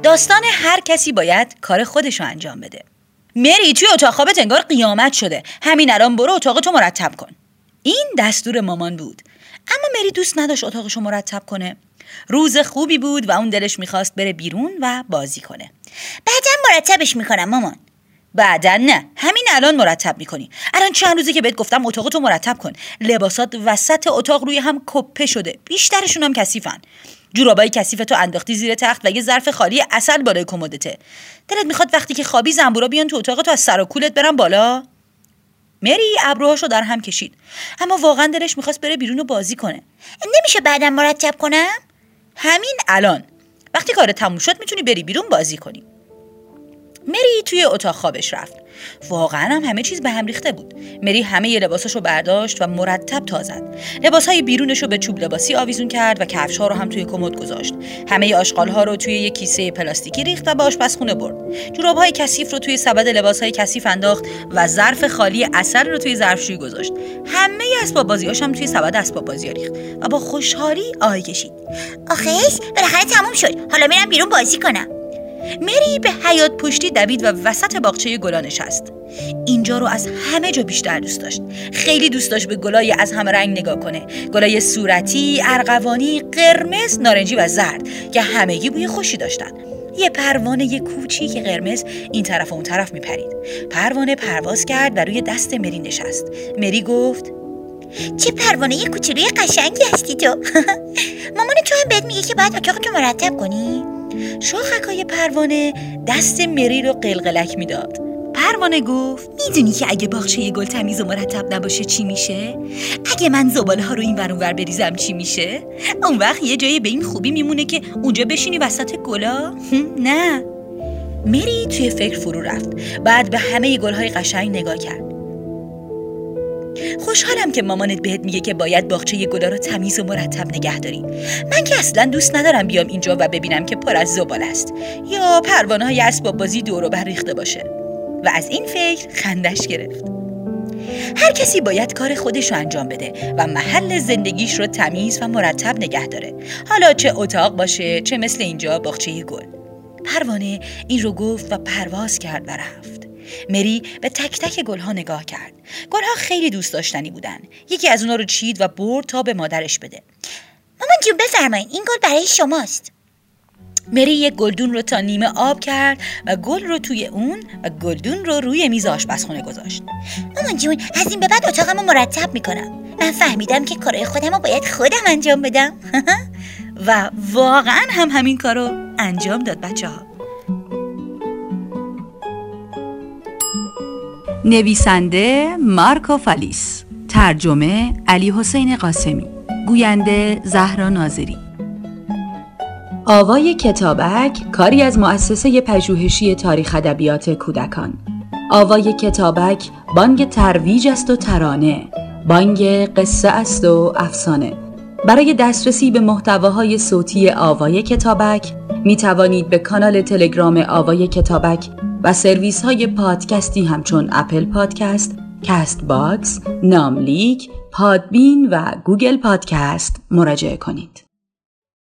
داستان هر کسی باید کار خودشو انجام بده. مری توی اتاق خوابت انگار قیامت شده. همین الان برو اتاقتو مرتب کن. این دستور مامان بود. اما مری دوست نداشت اتاقشو مرتب کنه. روز خوبی بود و اون دلش میخواست بره بیرون و بازی کنه. بعداً مرتبش میکنم مامان. بعداً نه، همین الان مرتب میکنی. الان چند روزه که بهت گفتم اتاقتو مرتب کن. لباسات وسط اتاق روی هم کپه شده، بیشترشون هم کثیفن. جورابای کثیفتو انداختی زیر تخت و یه ظرف خالی عسل بالای کمدته. دلت میخواد وقتی که خوابی زنبورا بیان تو اتاقتو از سر و کولت برن بالا؟ مری ابروهاشو در هم کشید. اما واقعا دلش میخواست بره بیرون و بازی کنه. نمیشه بعداً مرتب کنم؟ همین الان. وقتی کار تموم شد میتونی بری بیرون بازی کنی. مری توی اتاق خوابش رفت. واقعا هم همه چیز به هم ریخته بود. مری همه لباساشو برداشت و مرتب تا زد. لباسهای بیرونشو به چوب لباسی آویزون کرد و کفش‌ها رو هم توی کمد گذاشت. همه آشغال‌ها رو توی یک کیسه پلاستیکی ریخت و به آشپزخونه برد. جوراب‌های کثیف رو توی سبد لباس‌های کثیف انداخت و ظرف خالی عسل رو توی ظرفشویی گذاشت. همه اسباب بازی‌هاش هم توی سبد اسباب بازی‌ها ریخت و با خوشحالی آه کشید. آخیش بالاخره تموم شد. حالا میرم بیرون بازی کنم. مری به حیاط پشتی دوید و وسط باغچه گلا نشست. اینجا رو از همه جا بیشتر دوست داشت. خیلی دوست داشت به گلای از همه رنگ نگاه کنه. گلای صورتی، ارغوانی، قرمز، نارنجی و زرد که همگی بوی خوشی داشتن. یه پروانه کوچیک قرمز این طرف و اون طرف میپرید. پروانه پرواز کرد و روی دست مری نشست. مری گفت: چه پروانه کوچولوی قشنگی هستی تو. مامان تو هم بهت میگه که باید اتاقتو مرتب کنی؟ شاخکای پروانه دست مری رو قلقلک میداد. پروانه گفت: میدونی که اگه باغچه گل تمیز و مرتب نباشه چی میشه؟ اگه من زباله ها رو این ور اون ور بریزم چی میشه؟ اون وقت یه جایی به این خوبی میمونه که اونجا بشینی وسط گلا؟ نه. مری توی فکر فرو رفت. بعد به همه گل‌های قشنگ نگاه کرد. خوشحالم که مامانت بهت میگه که باید باغچه گلا رو تمیز و مرتب نگه داری. من که اصلا دوست ندارم بیام اینجا و ببینم که پر از زباله است یا پروانه‌های اسباب بازی دور و بر ریخته باشه. و از این فکر خندش گرفت. هر کسی باید کار خودش رو انجام بده و محل زندگیش رو تمیز و مرتب نگه داره، حالا چه اتاق باشه چه مثل اینجا باغچه گل. پروانه این رو گفت و پرواز کرد و رفت. مری به تک تک گلها نگاه کرد. گلها خیلی دوست داشتنی بودن. یکی از اونا رو چید و برد تا به مادرش بده. مامان جون بفرمایید، این گل برای شماست. مری یک گلدون رو تا نیمه آب کرد و گل رو توی اون و گلدون رو روی میز آشپزخونه گذاشت. مامان جون از این به بعد اتاقمو مرتب میکنم. من فهمیدم که کارهای خودمو باید خودم انجام بدم. و واقعا هم همین کارو انجام داد بچه‌ها. نویسنده مارکو فالیس، ترجمه علی حسین قاسمی، گوینده زهرا ناظری. آوای کتابک کاری از مؤسسه پژوهشی تاریخ ادبیات کودکان. آوای کتابک بانگ ترویج است و ترانه، بانگ قصه است و افسانه. برای دسترسی به محتواهای صوتی آوای کتابک می توانید به کانال تلگرام آوای کتابک و سرویس های پادکستی همچون اپل پادکست، کست باکس، ناملیک، پادبین و گوگل پادکست مراجعه کنید.